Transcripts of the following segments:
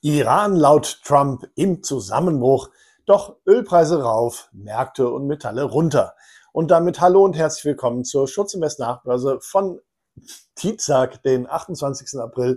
Iran laut Trump im Zusammenbruch, doch Ölpreise rauf, Märkte und Metalle runter. Und damit hallo und herzlich willkommen zur Schutzinvest Nachbörse von Dienstag, den 28. April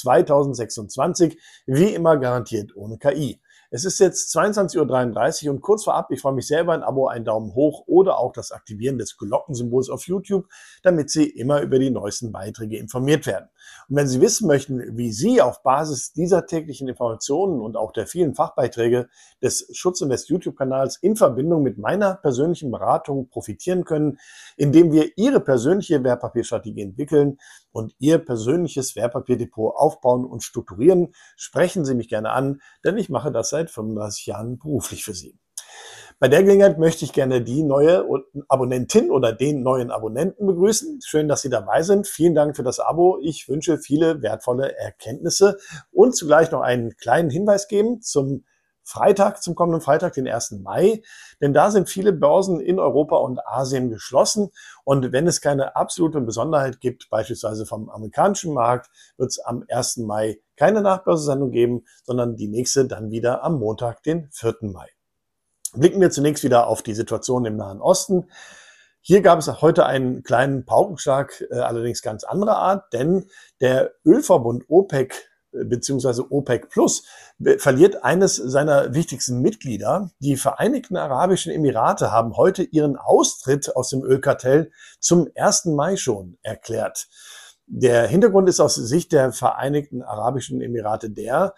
2026. Wie immer garantiert ohne KI. Es ist jetzt 22:33 Uhr und kurz vorab, ich freue mich sehr über ein Abo, einen Daumen hoch oder auch das Aktivieren des Glockensymbols auf YouTube, damit Sie immer über die neuesten Beiträge informiert werden. Und wenn Sie wissen möchten, wie Sie auf Basis dieser täglichen Informationen und auch der vielen Fachbeiträge des Schutzinvest YouTube-Kanals in Verbindung mit meiner persönlichen Beratung profitieren können, indem wir Ihre persönliche Wertpapierstrategie entwickeln und Ihr persönliches Wertpapierdepot aufbauen und strukturieren, sprechen Sie mich gerne an, denn ich mache das seit 35 Jahren beruflich für Sie. Bei der Gelegenheit möchte ich gerne die neue Abonnentin oder den neuen Abonnenten begrüßen. Schön, dass Sie dabei sind. Vielen Dank für das Abo. Ich wünsche viele wertvolle Erkenntnisse und zugleich noch einen kleinen Hinweis geben zum kommenden Freitag, den 1. Mai. Denn da sind viele Börsen in Europa und Asien geschlossen. Und wenn es keine absolute Besonderheit gibt, beispielsweise vom amerikanischen Markt, wird es am 1. Mai keine Nachbörsensendung geben, sondern die nächste dann wieder am Montag, den 4. Mai. Blicken wir zunächst wieder auf die Situation im Nahen Osten. Hier gab es heute einen kleinen Paukenschlag, allerdings ganz anderer Art, denn der Ölverbund OPEC bzw. OPEC Plus verliert eines seiner wichtigsten Mitglieder. Die Vereinigten Arabischen Emirate haben heute ihren Austritt aus dem Ölkartell zum 1. Mai schon erklärt. Der Hintergrund ist aus Sicht der Vereinigten Arabischen Emirate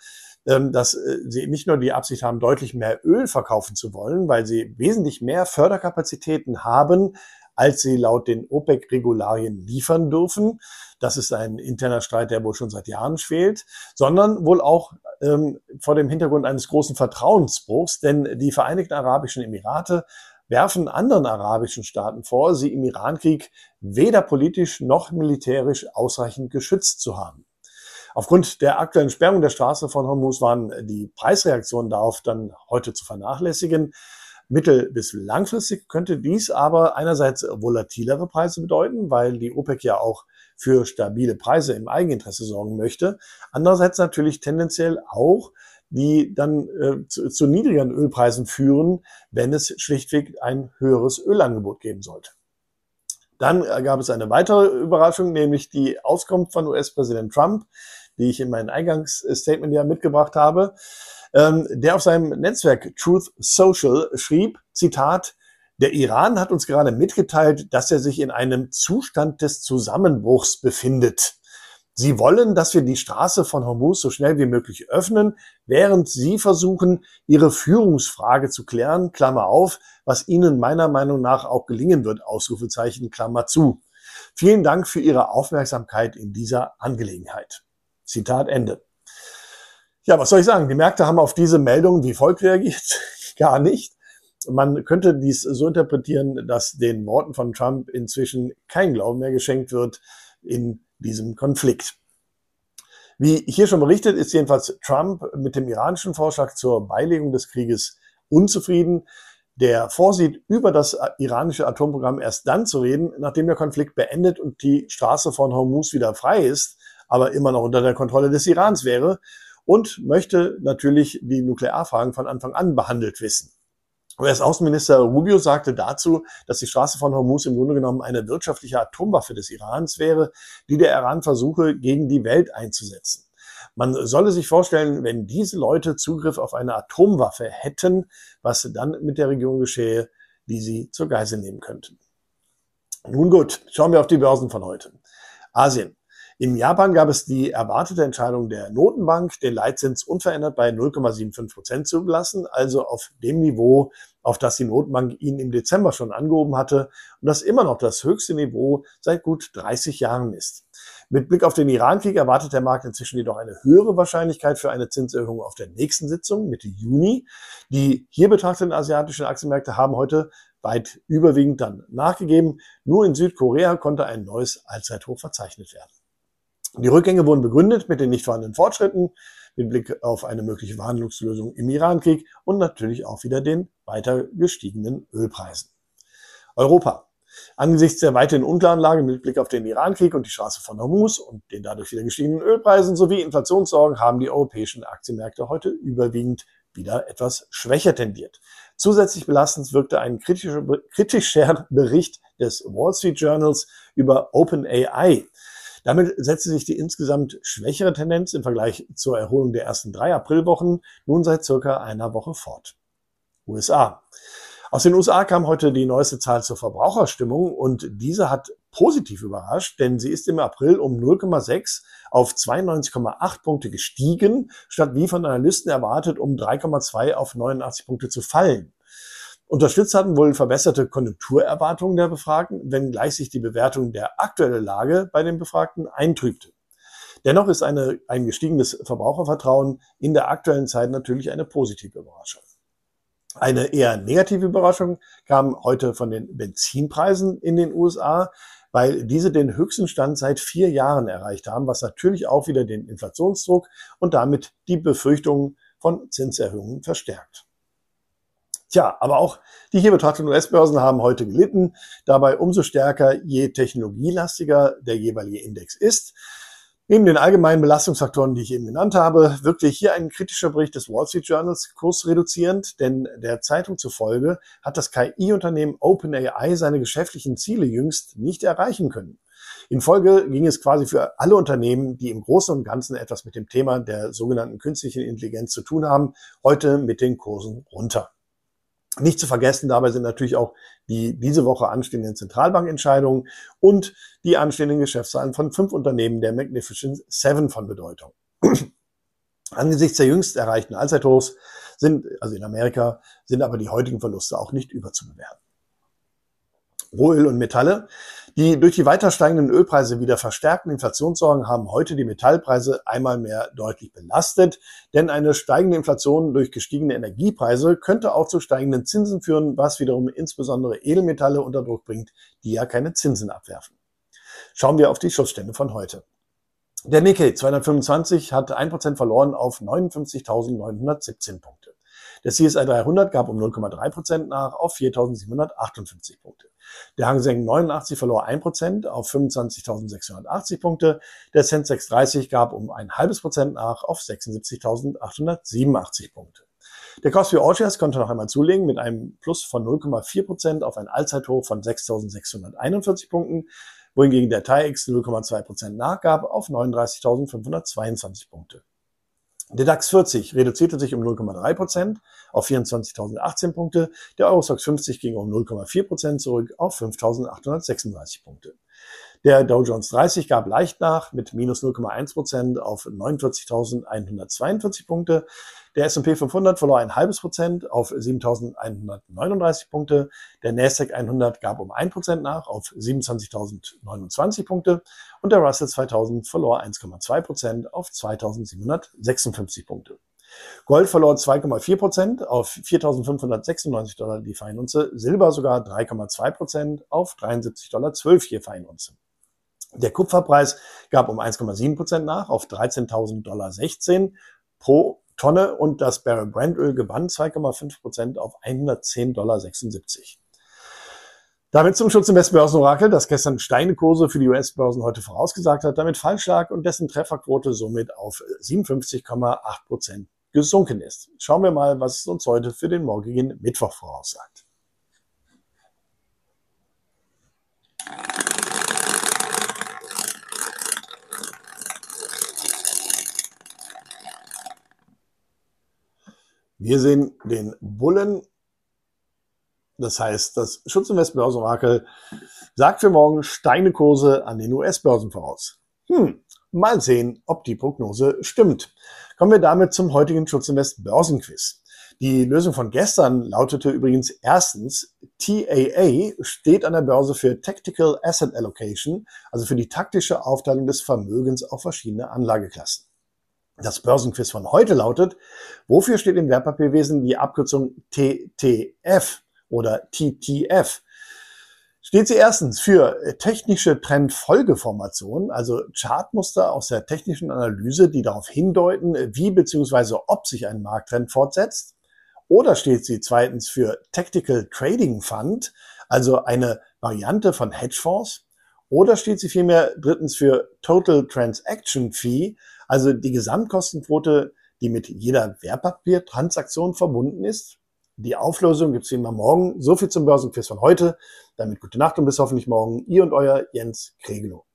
dass sie nicht nur die Absicht haben, deutlich mehr Öl verkaufen zu wollen, weil sie wesentlich mehr Förderkapazitäten haben, als sie laut den OPEC-Regularien liefern dürfen. Das ist ein interner Streit, der wohl schon seit Jahren schwelt, sondern wohl auch vor dem Hintergrund eines großen Vertrauensbruchs, denn die Vereinigten Arabischen Emirate werfen anderen arabischen Staaten vor, sie im Irankrieg weder politisch noch militärisch ausreichend geschützt zu haben. Aufgrund der aktuellen Sperrung der Straße von Hormuz waren die Preisreaktionen darauf dann heute zu vernachlässigen. Mittel- bis langfristig könnte dies aber einerseits volatilere Preise bedeuten, weil die OPEC ja auch für stabile Preise im Eigeninteresse sorgen möchte. Andererseits natürlich tendenziell auch, die dann zu niedrigeren Ölpreisen führen, wenn es schlichtweg ein höheres Ölangebot geben sollte. Dann gab es eine weitere Überraschung, nämlich die Auskunft von US-Präsident Trump, die ich in meinem Eingangsstatement ja mitgebracht habe, der auf seinem Netzwerk Truth Social schrieb, Zitat, der Iran hat uns gerade mitgeteilt, dass er sich in einem Zustand des Zusammenbruchs befindet. Sie wollen, dass wir die Straße von Hormuz so schnell wie möglich öffnen, während sie versuchen, ihre Führungsfrage zu klären, Klammer auf, was ihnen meiner Meinung nach auch gelingen wird, Ausrufezeichen, Klammer zu. Vielen Dank für Ihre Aufmerksamkeit in dieser Angelegenheit. Zitat Ende. Ja, was soll ich sagen? Die Märkte haben auf diese Meldung wie folgt reagiert. Gar nicht. Man könnte dies so interpretieren, dass den Worten von Trump inzwischen kein Glauben mehr geschenkt wird in diesem Konflikt. Wie hier schon berichtet, ist jedenfalls Trump mit dem iranischen Vorschlag zur Beilegung des Krieges unzufrieden. Der vorsieht, über das iranische Atomprogramm erst dann zu reden, nachdem der Konflikt beendet und die Straße von Hormuz wieder frei ist, aber immer noch unter der Kontrolle des Irans wäre, und möchte natürlich die Nuklearfragen von Anfang an behandelt wissen. US-Außenminister Rubio sagte dazu, dass die Straße von Hormuz im Grunde genommen eine wirtschaftliche Atomwaffe des Irans wäre, die der Iran versuche, gegen die Welt einzusetzen. Man solle sich vorstellen, wenn diese Leute Zugriff auf eine Atomwaffe hätten, was dann mit der Region geschehe, die sie zur Geisel nehmen könnten. Nun gut, schauen wir auf die Börsen von heute. Asien. In Japan gab es die erwartete Entscheidung der Notenbank, den Leitzins unverändert bei 0,75% zu belassen, also auf dem Niveau, auf das die Notenbank ihn im Dezember schon angehoben hatte und das immer noch das höchste Niveau seit gut 30 Jahren ist. Mit Blick auf den Irankrieg erwartet der Markt inzwischen jedoch eine höhere Wahrscheinlichkeit für eine Zinserhöhung auf der nächsten Sitzung Mitte Juni. Die hier betrachteten asiatischen Aktienmärkte haben heute weit überwiegend dann nachgegeben. Nur in Südkorea konnte ein neues Allzeithoch verzeichnet werden. Die Rückgänge wurden begründet mit den nicht vorhandenen Fortschritten, mit Blick auf eine mögliche Verhandlungslösung im Irankrieg und natürlich auch wieder den weiter gestiegenen Ölpreisen. Europa. Angesichts der weiterhin unklaren Lage mit Blick auf den Iran-Krieg und die Straße von Hormuz und den dadurch wieder gestiegenen Ölpreisen sowie Inflationssorgen haben die europäischen Aktienmärkte heute überwiegend wieder etwas schwächer tendiert. Zusätzlich belastend wirkte ein kritischer Bericht des Wall Street Journals über OpenAI. Damit setzte sich die insgesamt schwächere Tendenz im Vergleich zur Erholung der ersten 3 Aprilwochen nun seit circa einer Woche fort. USA. Aus den USA kam heute die neueste Zahl zur Verbraucherstimmung und diese hat positiv überrascht, denn sie ist im April um 0,6 auf 92,8 Punkte gestiegen, statt wie von Analysten erwartet um 3,2 auf 89 Punkte zu fallen. Unterstützt hatten wohl verbesserte Konjunkturerwartungen der Befragten, wenngleich sich die Bewertung der aktuellen Lage bei den Befragten eintrübte. Dennoch ist ein gestiegenes Verbrauchervertrauen in der aktuellen Zeit natürlich eine positive Überraschung. Eine eher negative Überraschung kam heute von den Benzinpreisen in den USA, weil diese den höchsten Stand seit 4 Jahren erreicht haben, was natürlich auch wieder den Inflationsdruck und damit die Befürchtungen von Zinserhöhungen verstärkt. Tja, aber auch die hier betrachteten US-Börsen haben heute gelitten, dabei umso stärker, je technologielastiger der jeweilige Index ist. Neben den allgemeinen Belastungsfaktoren, die ich eben genannt habe, wirkte hier ein kritischer Bericht des Wall Street Journals kursreduzierend, denn der Zeitung zufolge hat das KI-Unternehmen OpenAI seine geschäftlichen Ziele jüngst nicht erreichen können. In Folge ging es quasi für alle Unternehmen, die im Großen und Ganzen etwas mit dem Thema der sogenannten künstlichen Intelligenz zu tun haben, heute mit den Kursen runter. Nicht zu vergessen dabei sind natürlich auch die diese Woche anstehenden Zentralbankentscheidungen und die anstehenden Geschäftszahlen von 5 Unternehmen der Magnificent Seven von Bedeutung. Angesichts der jüngst erreichten Allzeithochs also in Amerika, sind aber die heutigen Verluste auch nicht überzubewerten. Rohöl und Metalle. Die durch die weiter steigenden Ölpreise wieder verstärkten Inflationssorgen haben heute die Metallpreise einmal mehr deutlich belastet, denn eine steigende Inflation durch gestiegene Energiepreise könnte auch zu steigenden Zinsen führen, was wiederum insbesondere Edelmetalle unter Druck bringt, die ja keine Zinsen abwerfen. Schauen wir auf die Schlussstände von heute. Der Nikkei 225 hat 1% verloren auf 59.917 Punkte. Der CSI 300 gab um 0,3% nach auf 4.758 Punkte. Der Hang Seng 89 verlor 1% auf 25.680 Punkte. Der Sensex 30 gab um 0,5% nach auf 76.887 Punkte. Der Kospi All Shares konnte noch einmal zulegen mit einem Plus von 0,4% auf ein Allzeithoch von 6.641 Punkten, wohingegen der TAIEX 0,2% nachgab auf 39.522 Punkte. Der DAX 40 reduzierte sich um 0,3% auf 24.018 Punkte. Der Eurostoxx 50 ging um 0,4% zurück auf 5.836 Punkte. Der Dow Jones 30 gab leicht nach mit minus 0,1% auf 49.142 Punkte. Der S&P 500 verlor 0,5% auf 7.139 Punkte. Der Nasdaq 100 gab um 1% nach auf 27.029 Punkte. Und der Russell 2000 verlor 1,2% auf 2.756 Punkte. Gold verlor 2,4% auf 4.596 Dollar die Feinunze. Silber sogar 3,2% auf 73,12 je Feinunze. Der Kupferpreis gab um 1,7% nach auf 13.000,16 Dollar pro Tonne und das Barrel Brandöl gewann 2,5% auf 110,76 Dollar. Damit zum Schutz im Westbörsenorakel, das gestern steigende Kurse für die US-Börsen heute vorausgesagt hat, damit falsch lag und dessen Trefferquote somit auf 57,8% gesunken ist. Schauen wir mal, was es uns heute für den morgigen Mittwoch voraussagt. Wir sehen den Bullen, das heißt, das Schutz im Westbörsenorakel sagt für morgen steigende Kurse an den US-Börsen voraus. Mal sehen, ob die Prognose stimmt. Kommen wir damit zum heutigen Schutz im Westbörsenquiz. Die Lösung von gestern lautete übrigens erstens, TAA steht an der Börse für Tactical Asset Allocation, also für die taktische Aufteilung des Vermögens auf verschiedene Anlageklassen. Das Börsenquiz von heute lautet, wofür steht im Wertpapierwesen die Abkürzung TTF oder TTF? Steht sie erstens für technische Trendfolgeformation, also Chartmuster aus der technischen Analyse, die darauf hindeuten, wie bzw. ob sich ein Markttrend fortsetzt? Oder steht sie zweitens für Tactical Trading Fund, also eine Variante von Hedgefonds? Oder steht sie vielmehr drittens für Total Transaction Fee, also die Gesamtkostenquote, die mit jeder Wertpapiertransaktion verbunden ist? Die Auflösung gibt es wie immer morgen. So viel zum Börsenquiz von heute. Damit gute Nacht und bis hoffentlich morgen. Ihr und euer Jens Kregelow.